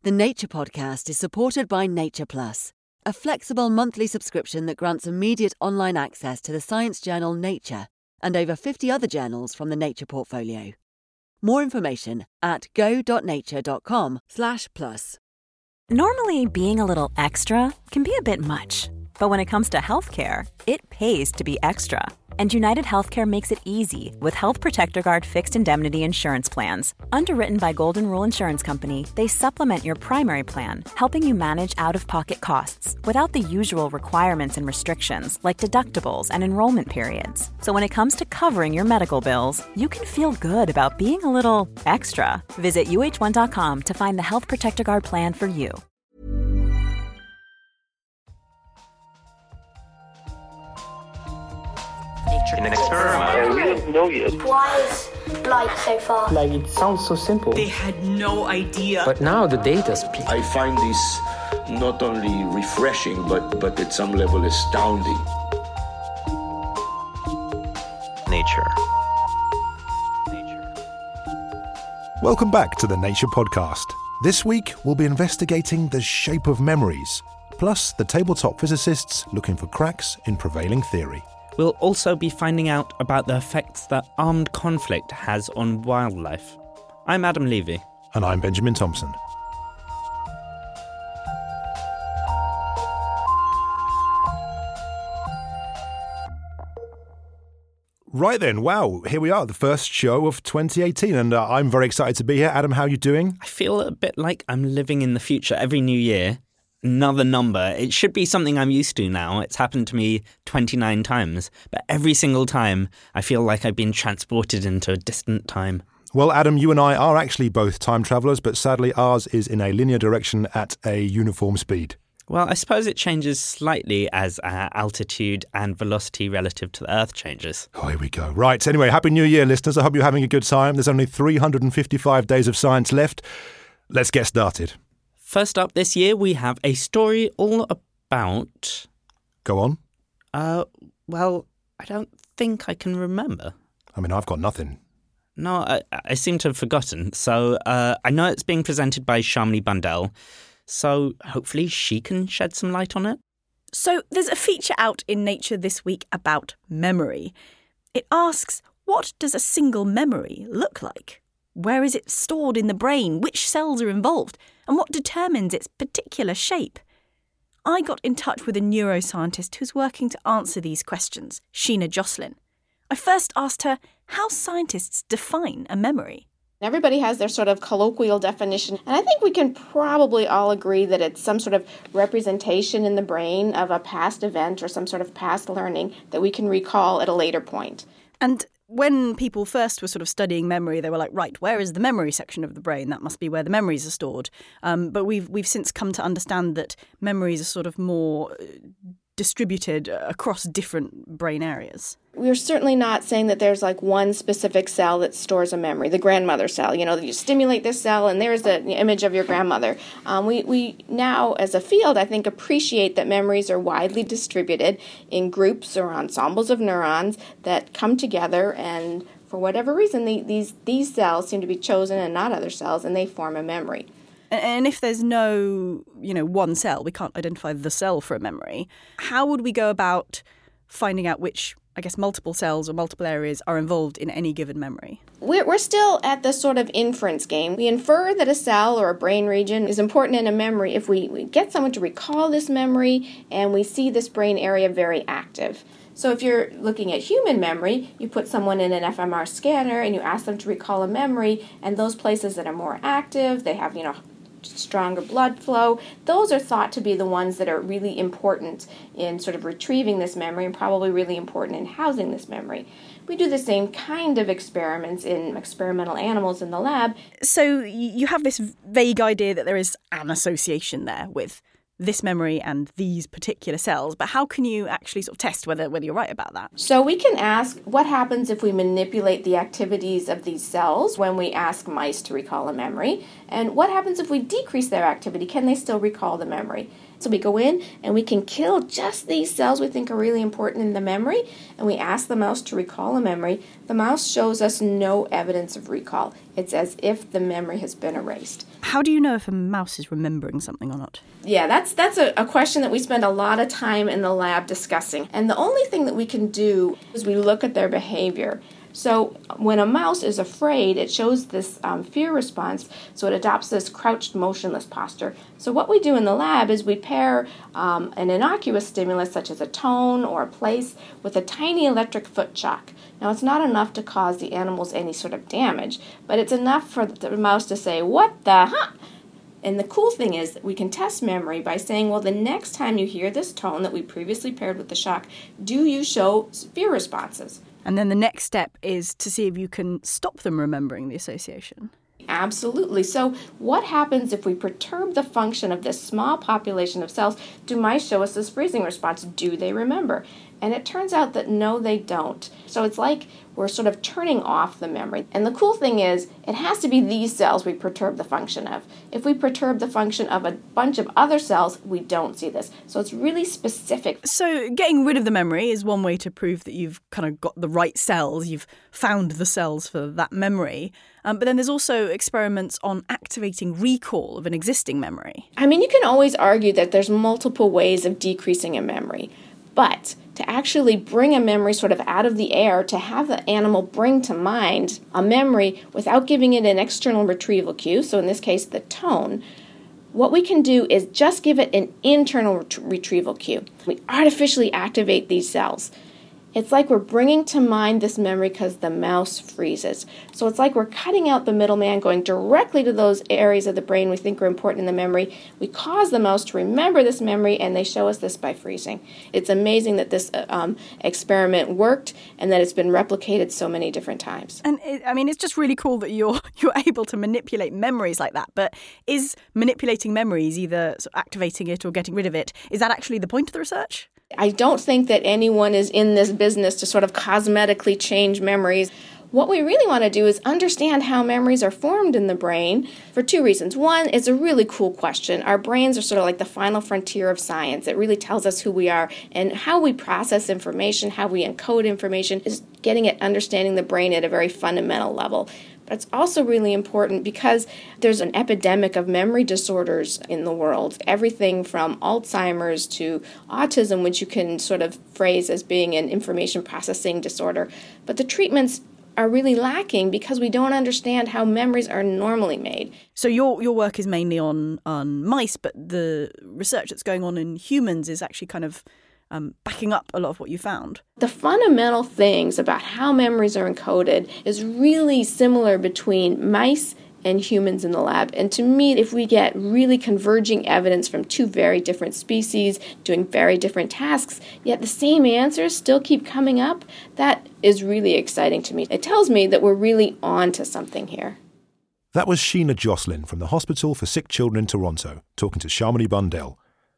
The Nature Podcast is supported by Nature Plus, a flexible monthly subscription that grants immediate online access to the science journal Nature and over 50 other journals from the Nature portfolio. More information at go.nature.com/plus. Normally, being a little extra can be a bit much, but when it comes to healthcare, it pays to be extra. And United Healthcare makes it easy with Health Protector Guard fixed indemnity insurance plans. Underwritten by Golden Rule Insurance Company, they supplement your primary plan, helping you manage out-of-pocket costs without the usual requirements and restrictions like deductibles and enrollment periods. So when it comes to covering your medical bills, you can feel good about being a little extra. Visit uh1.com to find the Health Protector Guard plan for you. In an experiment. We don't know yet. Why is light so far? Like, it sounds so simple. They had no idea. But now the data speaks. I find this not only refreshing, but at some level astounding. Nature. Welcome back to the Nature Podcast. This week, we'll be investigating the shape of memories, plus the tabletop physicists looking for cracks in prevailing theory. We'll also be finding out about the effects that armed conflict has on wildlife. I'm Adam Levy. And I'm Benjamin Thompson. Right then, wow, here we are, the first show of 2018, and I'm very excited to be here. Adam, how are you doing? I feel a bit like I'm living in the future. Every new year, another number. It should be something I'm used to now. It's happened to me 29 times, but every single time I feel like I've been transported into a distant time. Well, Adam, you and I are actually both time travellers, but sadly ours is in a linear direction at a uniform speed. Well, I suppose it changes slightly as our altitude and velocity relative to the Earth changes. Oh, here we go. Right, anyway, Happy New Year, listeners. I hope you're having a good time. There's only 355 days of science left. Let's get started. First up this year, we have a story all about... Go on. Well, I don't think I can remember. I mean, I've got nothing. No, I seem to have forgotten. So I know it's being presented by Shamini Bundell, so hopefully she can shed some light on it. So there's a feature out in Nature this week about memory. It asks, what does a single memory look like? Where is it stored in the brain? Which cells are involved? And what determines its particular shape? I got in touch with a neuroscientist who's working to answer these questions, Sheena Jocelyn. I first asked her how scientists define a memory. Everybody has their sort of colloquial definition, and I think we can probably all agree that it's some sort of representation in the brain of a past event or some sort of past learning that we can recall at a later point. And when people first were sort of studying memory, they were like, right, where is the memory section of the brain? That must be where the memories are stored. But we've since come to understand that memories are sort of more distributed across different brain areas. We're certainly not saying that there's like one specific cell that stores a memory, the grandmother cell. You know, you stimulate this cell and there's the image of your grandmother. We now, as a field, I think, appreciate that memories are widely distributed in groups or ensembles of neurons that come together, and for whatever reason, these cells seem to be chosen and not other cells, and they form a memory. And if there's no, one cell, we can't identify the cell for a memory, how would we go about finding out which, multiple cells or multiple areas are involved in any given memory? We're still at the sort of inference game. We infer that a cell or a brain region is important in a memory if we get someone to recall this memory and we see this brain area very active. So if you're looking at human memory, you put someone in an fMR scanner and you ask them to recall a memory, and those places that are more active, they have, stronger blood flow, those are thought to be the ones that are really important in sort of retrieving this memory and probably really important in housing this memory. We do the same kind of experiments in experimental animals in the lab. So you have this vague idea that there is an association there with this memory and these particular cells, but how can you actually sort of test whether you're right about that? So we can ask what happens if we manipulate the activities of these cells when we ask mice to recall a memory, and what happens if we decrease their activity? Can they still recall the memory? So we go in and we can kill just these cells we think are really important in the memory, and we ask the mouse to recall a memory. The mouse shows us no evidence of recall. It's as if the memory has been erased. How do you know if a mouse is remembering something or not? Yeah, that's a question that we spend a lot of time in the lab discussing. And the only thing that we can do is we look at their behavior. So when a mouse is afraid, it shows this fear response, so it adopts this crouched, motionless posture. So what we do in the lab is we pair an innocuous stimulus, such as a tone or a place, with a tiny electric foot shock. Now, it's not enough to cause the animals any sort of damage, but it's enough for the mouse to say, "What the huh?" And the cool thing is that we can test memory by saying, well, the next time you hear this tone that we previously paired with the shock, do you show fear responses? And then the next step is to see if you can stop them remembering the association. Absolutely. So what happens if we perturb the function of this small population of cells? Do mice show us this freezing response? Do they remember? And it turns out that no, they don't. So it's like we're sort of turning off the memory. And the cool thing is, it has to be these cells we perturb the function of. If we perturb the function of a bunch of other cells, we don't see this. So it's really specific. So getting rid of the memory is one way to prove that you've kind of got the right cells, you've found the cells for that memory. But then there's also experiments on activating recall of an existing memory. I mean, you can always argue that there's multiple ways of decreasing a memory. But to actually bring a memory sort of out of the air, to have the animal bring to mind a memory without giving it an external retrieval cue, so in this case the tone, what we can do is just give it an internal retrieval cue. We artificially activate these cells. It's like we're bringing to mind this memory because the mouse freezes. So it's like we're cutting out the middleman, going directly to those areas of the brain we think are important in the memory. We cause the mouse to remember this memory, and they show us this by freezing. It's amazing that this experiment worked and that it's been replicated so many different times. And it's just really cool that you're able to manipulate memories like that. But is manipulating memories, either sort of activating it or getting rid of it, is that actually the point of the research? I don't think that anyone is in this business to sort of cosmetically change memories. What we really want to do is understand how memories are formed in the brain for two reasons. One, it's a really cool question. Our brains are sort of like the final frontier of science. It really tells us who we are, and how we process information, how we encode information is getting at understanding the brain at a very fundamental level. But it's also really important because there's an epidemic of memory disorders in the world. Everything from Alzheimer's to autism, which you can sort of phrase as being an information processing disorder. But the treatments are really lacking because we don't understand how memories are normally made. So your work is mainly on mice, but the research that's going on in humans is actually kind of backing up a lot of what you found. The fundamental things about how memories are encoded is really similar between mice and humans in the lab. And to me, if we get really converging evidence from two very different species doing very different tasks, yet the same answers still keep coming up, that is really exciting to me. It tells me that we're really on to something here. That was Sheena Jocelyn from the Hospital for Sick Children in Toronto, talking to Shamini Bundell.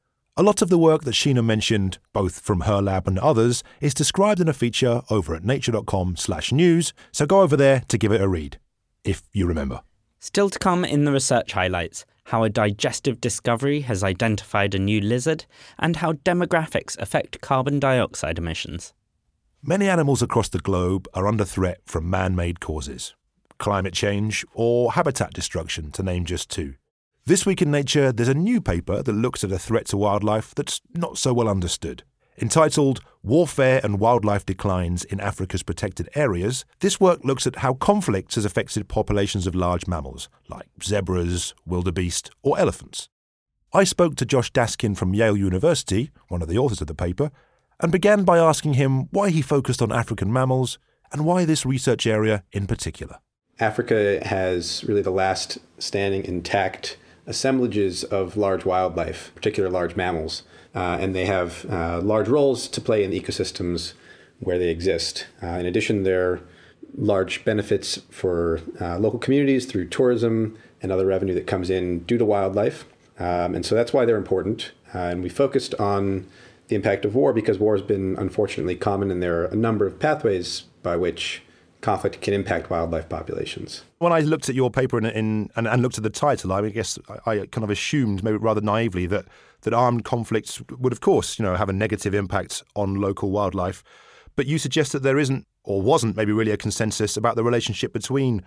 A lot of the work that Sheena mentioned, both from her lab and others, is described in a feature over at nature.com/news, so go over there to give it a read, if you remember. Still to come in the research highlights, how a digestive discovery has identified a new lizard, and how demographics affect carbon dioxide emissions. Many animals across the globe are under threat from man-made causes. Climate change or habitat destruction, to name just two. This week in Nature, there's a new paper that looks at a threat to wildlife that's not so well understood. Entitled Warfare and Wildlife Declines in Africa's Protected Areas, this work looks at how conflict has affected populations of large mammals, like zebras, wildebeest, or elephants. I spoke to Josh Daskin from Yale University, one of the authors of the paper, and began by asking him why he focused on African mammals and why this research area in particular. Africa has really the last standing intact assemblages of large wildlife, particularly large mammals, and they have large roles to play in the ecosystems where they exist. In addition, there are large benefits for local communities through tourism and other revenue that comes in due to wildlife, and so that's why they're important. And we focused on the impact of war because war has been unfortunately common, and there are a number of pathways by which conflict can impact wildlife populations. When I looked at your paper and looked at the title, I guess I kind of assumed, maybe rather naively, that armed conflicts would, of course, have a negative impact on local wildlife. But you suggest that there isn't, or wasn't, maybe really a consensus about the relationship between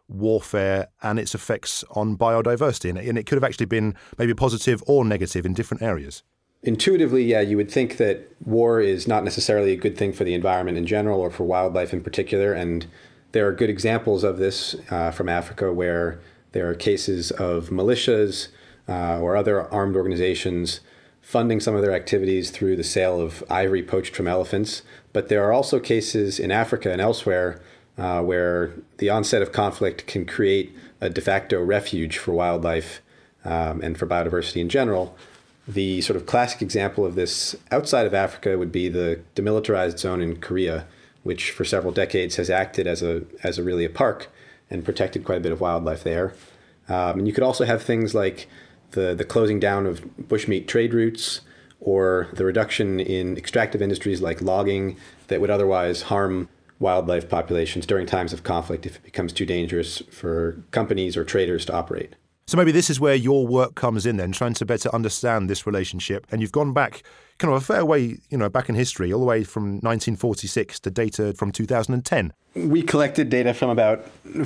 warfare and its effects on biodiversity. And it could have actually been maybe positive or negative in different areas. Intuitively, yeah, you would think that war is not necessarily a good thing for the environment in general or for wildlife in particular. And there are good examples of this from Africa where there are cases of militias or other armed organizations funding some of their activities through the sale of ivory poached from elephants. But there are also cases in Africa and elsewhere where the onset of conflict can create a de facto refuge for wildlife and for biodiversity in general. The sort of classic example of this outside of Africa would be the demilitarized zone in Korea, which for several decades has acted as a really a park and protected quite a bit of wildlife there. And you could also have things like the closing down of bushmeat trade routes or the reduction in extractive industries like logging that would otherwise harm wildlife populations during times of conflict if it becomes too dangerous for companies or traders to operate. So maybe this is where your work comes in then, trying to better understand this relationship. And you've gone back kind of a fair way, back in history, all the way from 1946 to data from 2010. We collected data from about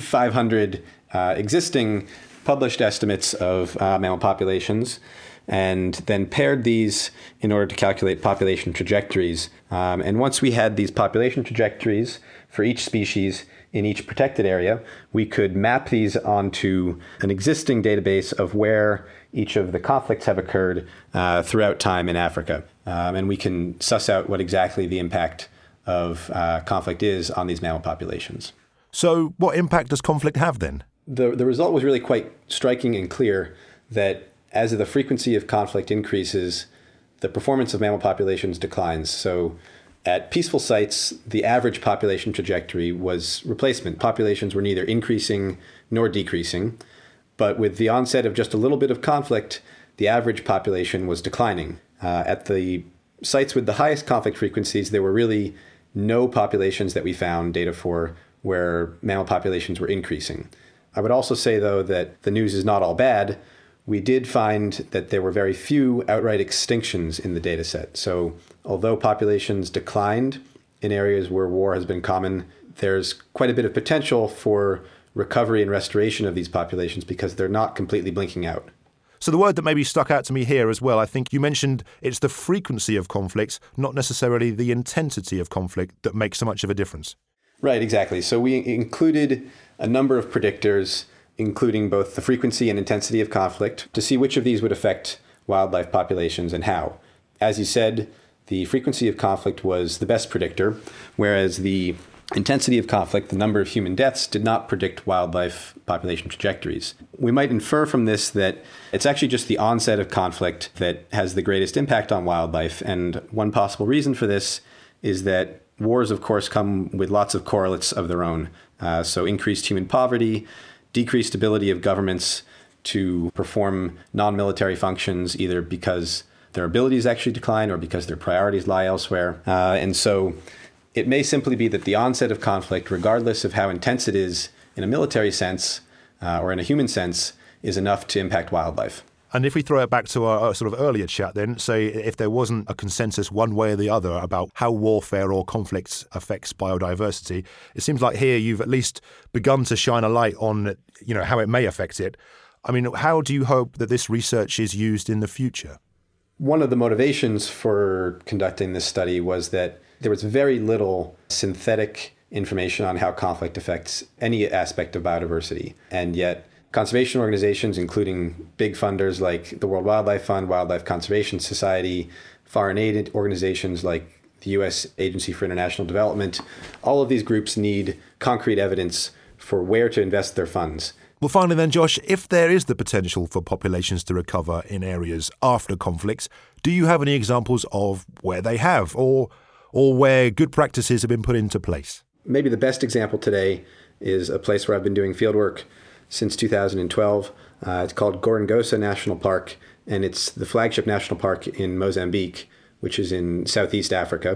500 existing published estimates of mammal populations and then paired these in order to calculate population trajectories. And once we had these population trajectories for each species in each protected area, we could map these onto an existing database of where each of the conflicts have occurred throughout time in Africa. And we can suss out what exactly the impact of conflict is on these mammal populations. So what impact does conflict have then? The result was really quite striking and clear that as the frequency of conflict increases, the performance of mammal populations declines. So at peaceful sites, the average population trajectory was replacement. Populations were neither increasing nor decreasing. But with the onset of just a little bit of conflict, the average population was declining. At the sites with the highest conflict frequencies, there were really no populations that we found data for where mammal populations were increasing. I would also say, though, that the news is not all bad. We did find that there were very few outright extinctions in the data set. So although populations declined in areas where war has been common, there's quite a bit of potential for recovery and restoration of these populations because they're not completely blinking out. So the word that maybe stuck out to me here as well, I think you mentioned it's the frequency of conflicts, not necessarily the intensity of conflict that makes so much of a difference. Right, exactly. So we included a number of predictors, including both the frequency and intensity of conflict, to see which of these would affect wildlife populations and how. As you said, the frequency of conflict was the best predictor, whereas the intensity of conflict, the number of human deaths, did not predict wildlife population trajectories. We might infer from this that it's actually just the onset of conflict that has the greatest impact on wildlife. And one possible reason for this is that wars, of course, come with lots of correlates of their own. So increased human poverty, decreased ability of governments to perform non-military functions, either because their abilities actually decline or because their priorities lie elsewhere. And so it may simply be that the onset of conflict, regardless of how intense it is in a military sense or in a human sense, is enough to impact wildlife. And if we throw it back to our sort of earlier chat then, say if there wasn't a consensus one way or the other about how warfare or conflicts affects biodiversity, it seems like here you've at least begun to shine a light on, how it may affect it. I mean, how do you hope that this research is used in the future? One of the motivations for conducting this study was that there was very little synthetic information on how conflict affects any aspect of biodiversity. And yet conservation organizations, including big funders like the World Wildlife Fund, Wildlife Conservation Society, foreign aid organizations like the U.S. Agency for International Development, all of these groups need concrete evidence for where to invest their funds. Well, finally then, Josh, if there is the potential for populations to recover in areas after conflicts, do you have any examples of where they have or where good practices have been put into place? Maybe the best example today is a place where I've been doing fieldwork since 2012. It's called Gorongosa National Park, and it's the flagship national park in Mozambique, which is in Southeast Africa.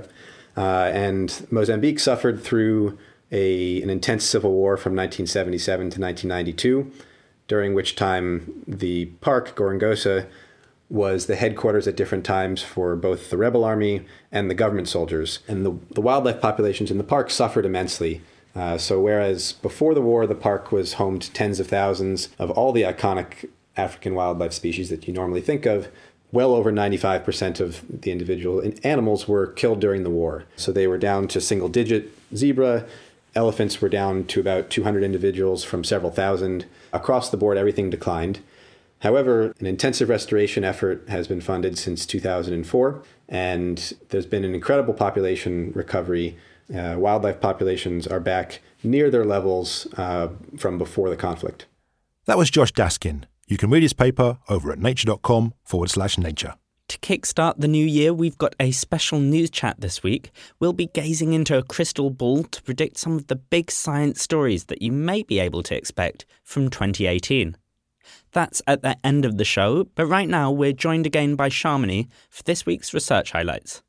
And Mozambique suffered through an intense civil war from 1977 to 1992, during which time the park, Gorongosa, was the headquarters at different times for both the rebel army and the government soldiers. And the wildlife populations in the park suffered immensely So whereas before the war, the park was home to tens of thousands of all the iconic African wildlife species that you normally think of, well over 95% of the individual animals were killed during the war. So they were down to single-digit zebra. Elephants were down to about 200 individuals from several thousand. Across the board, everything declined. However, an intensive restoration effort has been funded since 2004, and there's been an incredible population recovery. Wildlife populations are back near their levels from before the conflict. That was Josh Daskin. You can read his paper over at nature.com/nature. To kickstart the new year, we've got a special news chat this week. We'll be gazing into a crystal ball to predict some of the big science stories that you may be able to expect from 2018. That's at the end of the show, but right now we're joined again by Shamini for this week's research highlights.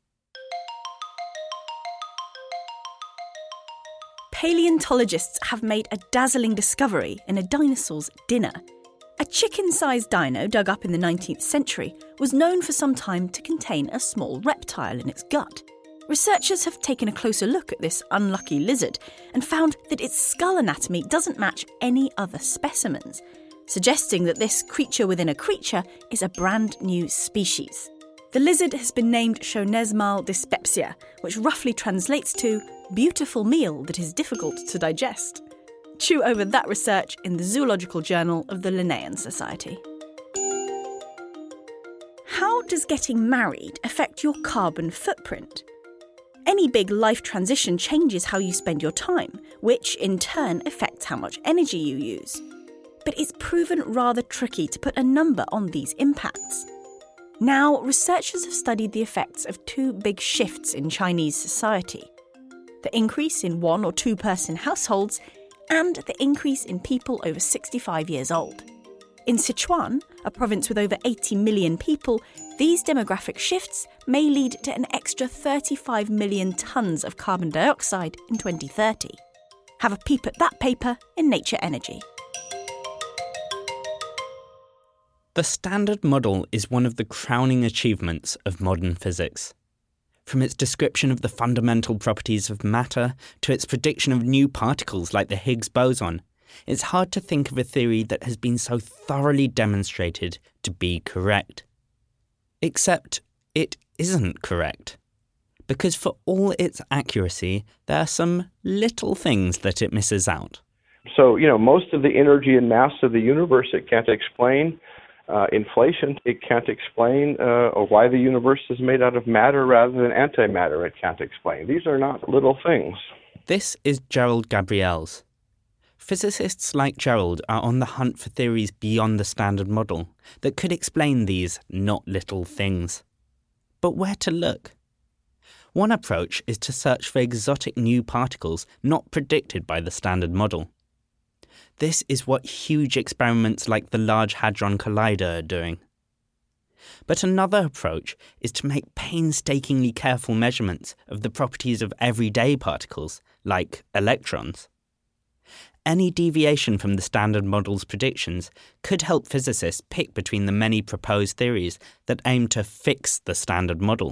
Paleontologists have made a dazzling discovery in a dinosaur's dinner. A chicken-sized dino dug up in the 19th century was known for some time to contain a small reptile in its gut. Researchers have taken a closer look at this unlucky lizard and found that its skull anatomy doesn't match any other specimens, suggesting that this creature within a creature is a brand new species. The lizard has been named Schoenesmal dyspepsia, which roughly translates to beautiful meal that is difficult to digest. Chew over that research in the Zoological Journal of the Linnaean Society. How does getting married affect your carbon footprint? Any big life transition changes how you spend your time, which in turn affects how much energy you use. But it's proven rather tricky to put a number on these impacts. Now, researchers have studied the effects of two big shifts in Chinese society: the increase in 1- or 2-person households and the increase in people over 65 years old. In Sichuan, a province with over 80 million people, these demographic shifts may lead to an extra 35 million tonnes of carbon dioxide in 2030. Have a peep at that paper in Nature Energy. The Standard Model is one of the crowning achievements of modern physics. From its description of the fundamental properties of matter to its prediction of new particles like the Higgs boson, it's hard to think of a theory that has been so thoroughly demonstrated to be correct. Except it isn't correct. Because for all its accuracy, there are some little things that it misses out. So, most of the energy and mass of the universe it can't explain. Inflation, it can't explain, or why the universe is made out of matter rather than antimatter, it can't explain. These are not little things. This is Gerald Gabriels. Physicists like Gerald are on the hunt for theories beyond the Standard Model that could explain these not little things. But where to look? One approach is to search for exotic new particles not predicted by the Standard Model. This is what huge experiments like the Large Hadron Collider are doing. But another approach is to make painstakingly careful measurements of the properties of everyday particles, like electrons. Any deviation from the Standard Model's predictions could help physicists pick between the many proposed theories that aim to fix the Standard Model.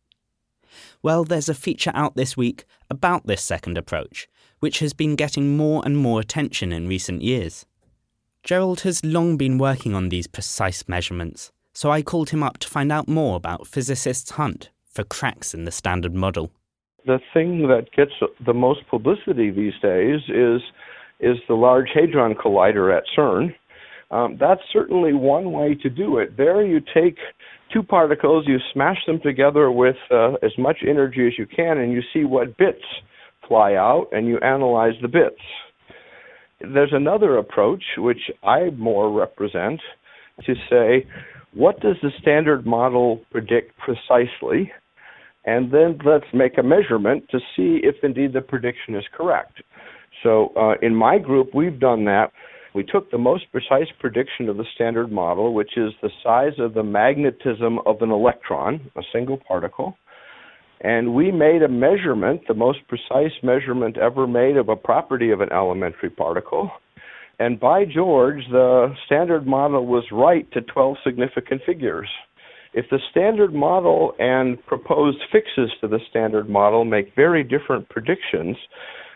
Well, there's a feature out this week about this second approach, which has been getting more and more attention in recent years. Gerald has long been working on these precise measurements, so I called him up to find out more about physicists' hunt for cracks in the Standard Model. The thing that gets the most publicity these days is the Large Hadron Collider at CERN. That's certainly one way to do it. There you take two particles, you smash them together with as much energy as you can, and you see what bits fly out, and you analyze the bits. There's another approach, which I more represent, to say, what does the Standard Model predict precisely? And then let's make a measurement to see if indeed the prediction is correct. So in my group, we've done that. We took the most precise prediction of the Standard Model, which is the size of the magnetism of an electron, a single particle, and we made a measurement, the most precise measurement ever made of a property of an elementary particle. And by George, the Standard Model was right to 12 significant figures. If the Standard Model and proposed fixes to the Standard Model make very different predictions,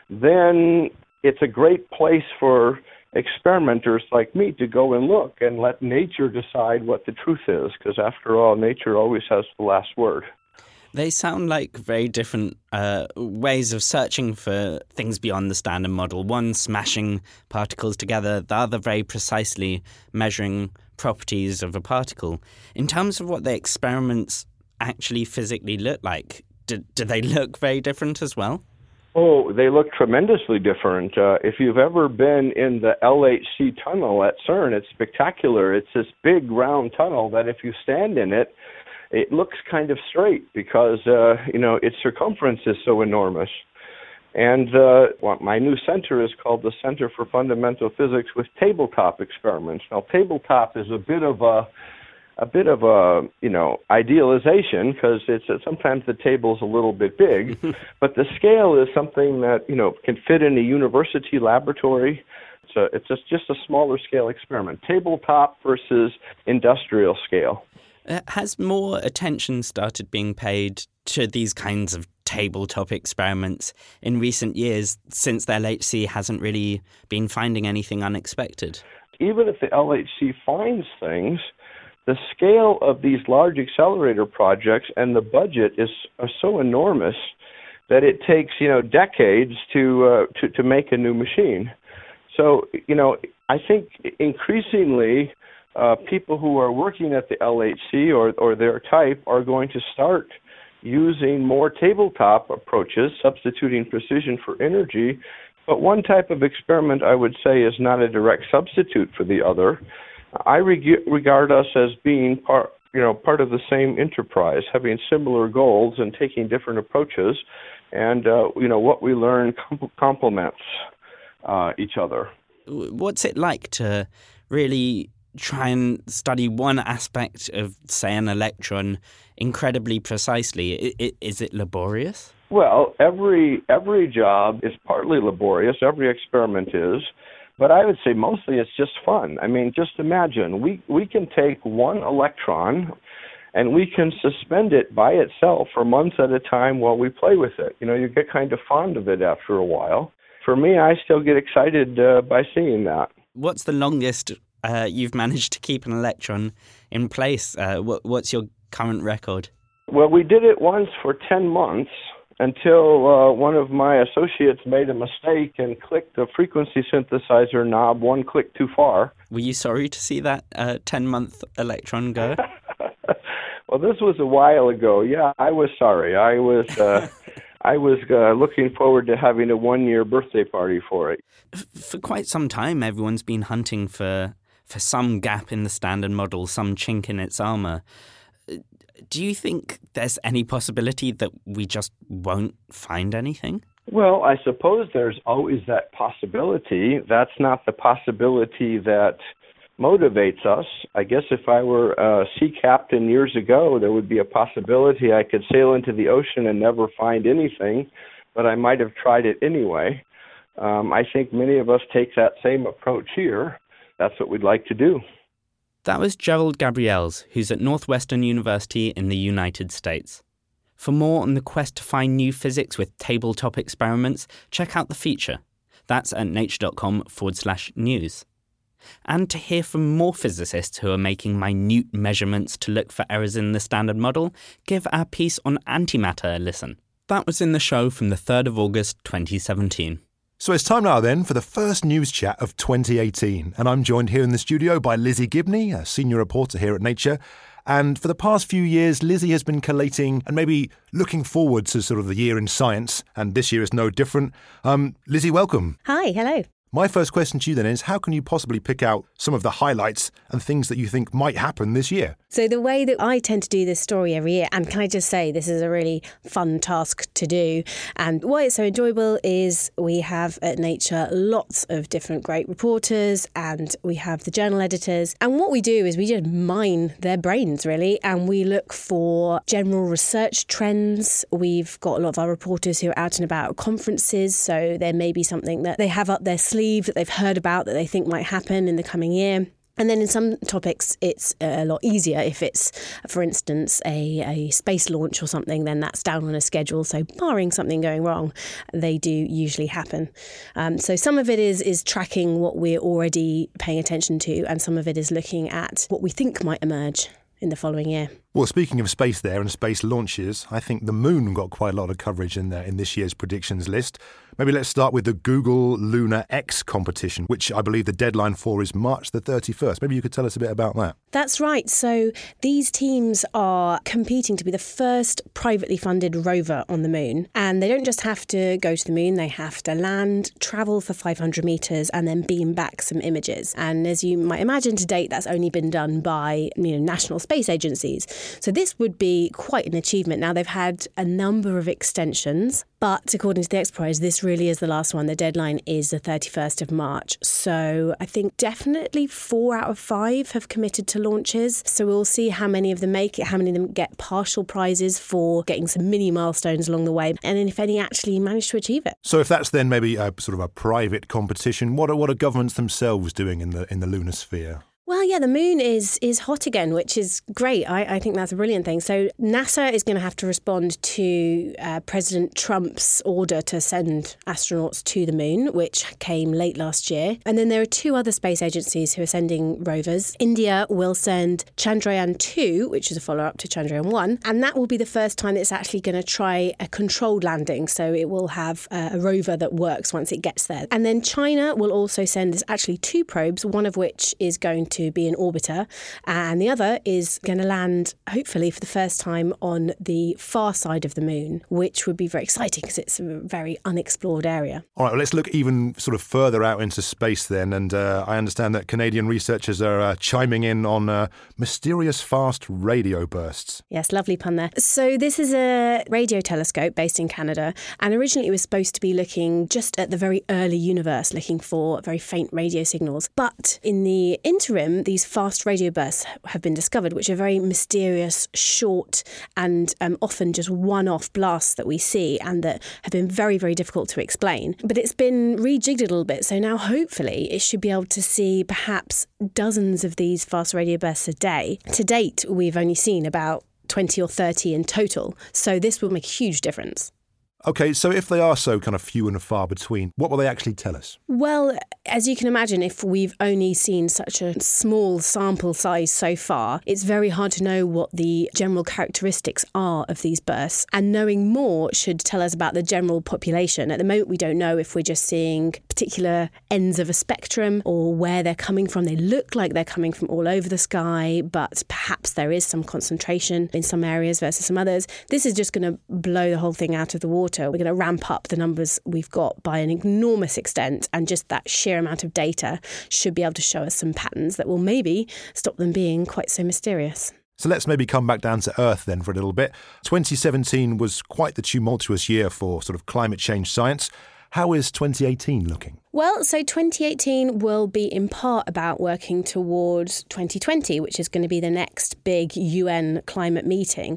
then it's a great place for experimenters like me to go and look and let nature decide what the truth is, because after all, nature always has the last word. They sound like very different ways of searching for things beyond the Standard Model. One smashing particles together, the other very precisely measuring properties of a particle. In terms of what the experiments actually physically look like, do they look very different as well? Oh, they look tremendously different. If you've ever been in the LHC tunnel at CERN, it's spectacular. It's this big round tunnel that if you stand in it, it looks kind of straight because, its circumference is so enormous. And my new center is called the Center for Fundamental Physics with Tabletop Experiments. Now, tabletop is a bit of a idealization, because sometimes the table's a little bit big, but the scale is something that can fit in a university laboratory. It's just a smaller scale experiment. Tabletop versus industrial scale. Has more attention started being paid to these kinds of tabletop experiments in recent years, since the LHC hasn't really been finding anything unexpected? Even if the LHC finds things, the scale of these large accelerator projects and the budget are so enormous that it takes decades to make a new machine. So I think increasingly people who are working at the LHC or their type are going to start using more tabletop approaches, substituting precision for energy. But one type of experiment, I would say, is not a direct substitute for the other. I regard us as being part of the same enterprise, having similar goals and taking different approaches, and what we learn complements each other. What's it like to really try and study one aspect of, say, an electron incredibly precisely? Is it laborious? Well, every job is partly laborious. Every experiment is. But I would say mostly it's just fun. I mean, just imagine, we can take one electron and we can suspend it by itself for months at a time while we play with it. You get kind of fond of it after a while. For me, I still get excited by seeing that. What's the longest you've managed to keep an electron in place? What's your current record? Well, we did it once for 10 months. Until one of my associates made a mistake and clicked the frequency synthesizer knob one click too far. Were you sorry to see that 10-month electron go? Well, this was a while ago. Yeah, I was sorry. I was looking forward to having a 1-year birthday party for it. For quite some time, everyone's been hunting for some gap in the Standard Model, some chink in its armour. Do you think there's any possibility that we just won't find anything? Well, I suppose there's always that possibility. That's not the possibility that motivates us. I guess if I were a sea captain years ago, there would be a possibility I could sail into the ocean and never find anything, but I might have tried it anyway. I think many of us take that same approach here. That's what we'd like to do. That was Gerald Gabriels, who's at Northwestern University in the United States. For more on the quest to find new physics with tabletop experiments, check out the feature. That's at nature.com/news. And to hear from more physicists who are making minute measurements to look for errors in the Standard Model, give our piece on antimatter a listen. That was in the show from the 3rd of August 2017. So it's time now then for the first news chat of 2018. And I'm joined here in the studio by Lizzie Gibney, a senior reporter here at Nature. And for the past few years, Lizzie has been collating and maybe looking forward to sort of the year in science. And this year is no different. Lizzie, welcome. Hi, hello. My first question to you then is, how can you possibly pick out some of the highlights and things that you think might happen this year? So the way that I tend to do this story every year, and can I just say this is a really fun task to do, and why it's so enjoyable is we have at Nature lots of different great reporters, and we have the journal editors, and what we do is we just mine their brains really, and we look for general research trends. We've got a lot of our reporters who are out and about at conferences, so there may be something that they have up their sleeve that they've heard about that they think might happen in the coming year. And then in some topics, it's a lot easier. If it's, for instance, a space launch or something, then that's down on a schedule. So barring something going wrong, they do usually happen. So some of it is tracking what we're already paying attention to, and some of it is looking at what we think might emerge in the following year. Well, speaking of space there and space launches, I think the moon got quite a lot of coverage in this year's predictions list. Maybe let's start with the Google Lunar X competition, which I believe the deadline for is March the 31st. Maybe you could tell us a bit about that. That's right. So these teams are competing to be the first privately funded rover on the moon. And they don't just have to go to the moon, they have to land, travel for 500 metres and then beam back some images. And as you might imagine, to date, that's only been done by national space agencies. So this would be quite an achievement. Now, they've had a number of extensions, but according to the X Prize, this really is the last one. The deadline is the 31st of March. So I think definitely 4 out of 5 have committed to launches. So we'll see how many of them make it, how many of them get partial prizes for getting some mini milestones along the way, and then if any actually manage to achieve it. So if that's then maybe a sort of a private competition, what are governments themselves doing in the lunar sphere? Well, yeah, the moon is hot again, which is great. I think that's a brilliant thing. So NASA is going to have to respond to President Trump's order to send astronauts to the moon, which came late last year. And then there are 2 other space agencies who are sending rovers. India will send Chandrayaan-2, which is a follow-up to Chandrayaan-1, and that will be the first time it's actually going to try a controlled landing. So it will have a rover that works once it gets there. And then China will also send, there's actually 2 probes, one of which is going to be an orbiter, and the other is going to land, hopefully for the first time, on the far side of the moon, which would be very exciting because it's a very unexplored area. All right, well, let's look even sort of further out into space then, and I understand that Canadian researchers are chiming in on mysterious fast radio bursts. Yes, lovely pun there. So this is a radio telescope based in Canada, and originally it was supposed to be looking just at the very early universe, looking for very faint radio signals. But in the interim, these fast radio bursts have been discovered, which are very mysterious, short, and often just one-off blasts that we see and that have been very, very difficult to explain. But it's been rejigged a little bit, so now hopefully it should be able to see perhaps dozens of these fast radio bursts a day. To date, we've only seen about 20 or 30 in total, so this will make a huge difference. OK, so if they are so kind of few and far between, what will they actually tell us? Well, as you can imagine, if we've only seen such a small sample size so far, it's very hard to know what the general characteristics are of these bursts. And knowing more should tell us about the general population. At the moment, we don't know if we're just seeing particular ends of a spectrum or where they're coming from. They look like they're coming from all over the sky, but perhaps there is some concentration in some areas versus some others. This is just going to blow the whole thing out of the water. We're going to ramp up the numbers we've got by an enormous extent, and just that sheer amount of data should be able to show us some patterns that will maybe stop them being quite so mysterious. So let's maybe come back down to Earth then for a little bit. 2017 was quite the tumultuous year for sort of climate change science. How is 2018 looking? Well, so 2018 will be in part about working towards 2020, which is going to be the next big UN climate meeting.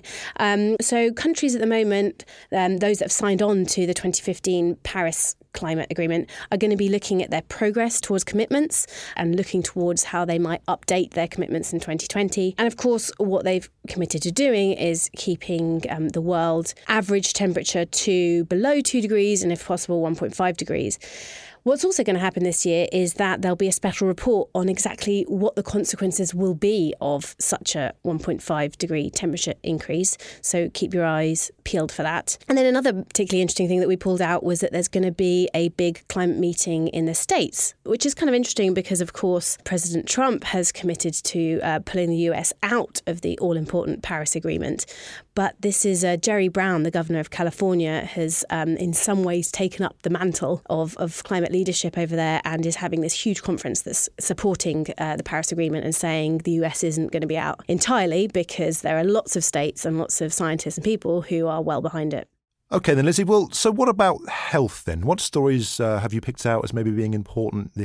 So countries at the moment, those that have signed on to the 2015 Paris Climate Agreement, are going to be looking at their progress towards commitments and looking towards how they might update their commitments in 2020. And of course, what they've committed to doing is keeping the world average temperature to below 2 degrees and, if possible, 1.5 degrees. What's also going to happen this year is that there'll be a special report on exactly what the consequences will be of such a 1.5 degree temperature increase. So keep your eyes peeled for that. And then another particularly interesting thing that we pulled out was that there's going to be a big climate meeting in the States, which is kind of interesting because, of course, President Trump has committed to pulling the US out of the all-important Paris Agreement. But this is Jerry Brown, the governor of California, has in some ways taken up the mantle of climate leadership over there and is having this huge conference that's supporting the Paris Agreement and saying the US isn't going to be out entirely because there are lots of states and lots of scientists and people who are well behind it. OK then, Lizzie, well, so what about health then? What stories have you picked out as maybe being important this year?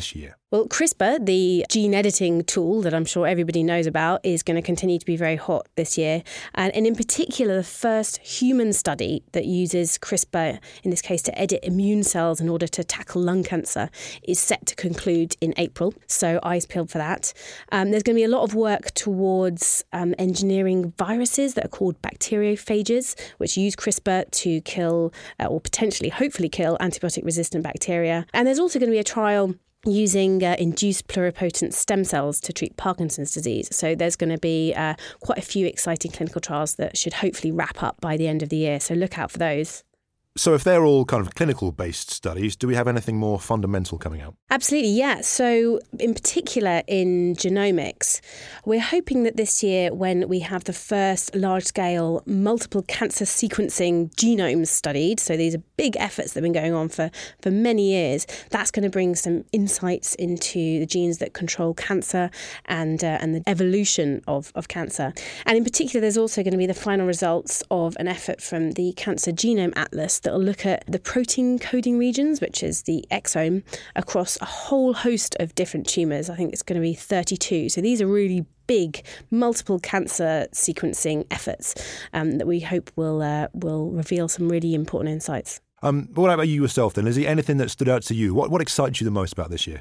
Well, CRISPR, the gene editing tool that I'm sure everybody knows about, is going to continue to be very hot this year. And in particular, the first human study that uses CRISPR, in this case to edit immune cells in order to tackle lung cancer, is set to conclude in April. So eyes peeled for that. There's going to be a lot of work towards engineering viruses that are called bacteriophages, which use CRISPR to kill or potentially, hopefully kill antibiotic-resistant bacteria. And there's also going to be a trial using induced pluripotent stem cells to treat Parkinson's disease. So there's going to be quite a few exciting clinical trials that should hopefully wrap up by the end of the year. So look out for those. So if they're all kind of clinical-based studies, do we have anything more fundamental coming out? Absolutely, yeah. So in particular in genomics, we're hoping that this year, when we have the first large-scale multiple cancer sequencing genomes studied, so these are big efforts that have been going on for many years, that's going to bring some insights into the genes that control cancer and the evolution of cancer. And in particular, there's also going to be the final results of an effort from the Cancer Genome Atlas that will look at the protein coding regions, which is the exome, across a whole host of different tumours. I think it's going to be 32. So these are really big multiple cancer sequencing efforts that we hope will reveal some really important insights. What about you yourself then, Lizzie? Anything that stood out to you? What excites you the most about this year?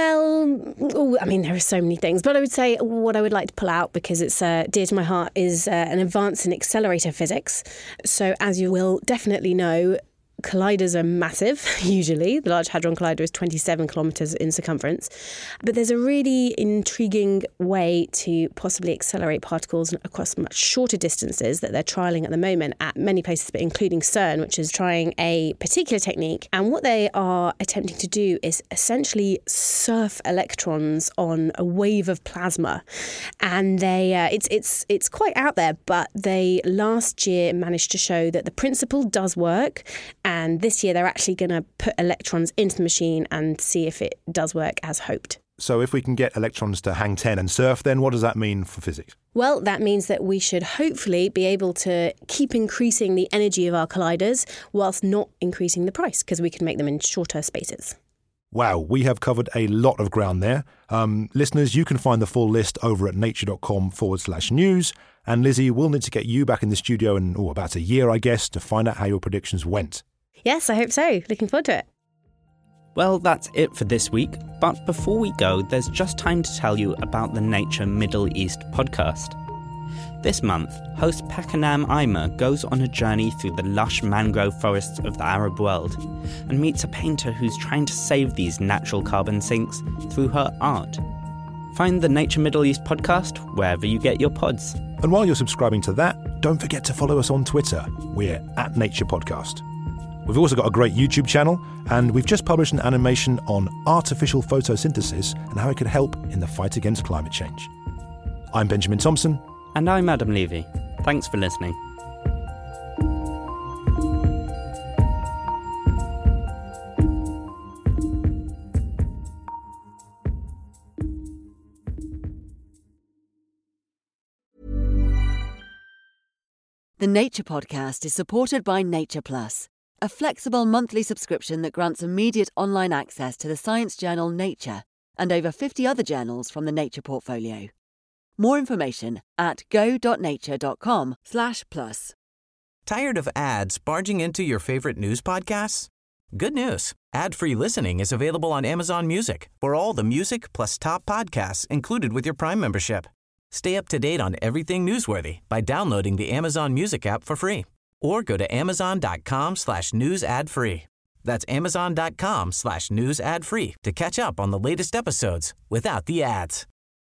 Well, I mean, there are so many things, but I would say what I would like to pull out, because it's dear to my heart, is an advance in accelerator physics. So as you will definitely know, colliders are massive, usually. The Large Hadron Collider is 27 kilometres in circumference. But there's a really intriguing way to possibly accelerate particles across much shorter distances that they're trialling at the moment at many places, but including CERN, which is trying a particular technique. And what they are attempting to do is essentially surf electrons on a wave of plasma. And they it's quite out there, but they last year managed to show that the principle does work. And this year, they're actually going to put electrons into the machine and see if it does work as hoped. So if we can get electrons to hang 10 and surf, then what does that mean for physics? Well, that means that we should hopefully be able to keep increasing the energy of our colliders whilst not increasing the price, because we can make them in shorter spaces. Wow, we have covered a lot of ground there. Listeners, you can find the full list over at nature.com/news. And Lizzie, we'll need to get you back in the studio in about a year, I guess, to find out how your predictions went. Yes, I hope so. Looking forward to it. Well, that's it for this week. But before we go, there's just time to tell you about the Nature Middle East podcast. This month, host Pakanam Aimer goes on a journey through the lush mangrove forests of the Arab world and meets a painter who's trying to save these natural carbon sinks through her art. Find the Nature Middle East podcast wherever you get your pods. And while you're subscribing to that, don't forget to follow us on Twitter. We're at Nature Podcast. We've also got a great YouTube channel, and we've just published an animation on artificial photosynthesis and how it could help in the fight against climate change. I'm Benjamin Thompson. And I'm Adam Levy. Thanks for listening. The Nature Podcast is supported by Nature Plus, a flexible monthly subscription that grants immediate online access to the science journal Nature and over 50 other journals from the Nature portfolio. More information at go.nature.com/plus. Tired of ads barging into your favorite news podcasts? Good news. Ad-free listening is available on Amazon Music for all the music plus top podcasts included with your Prime membership. Stay up to date on everything newsworthy by downloading the Amazon Music app for free or go to amazon.com/news ad free. That's amazon.com/news ad free to catch up on the latest episodes without the ads.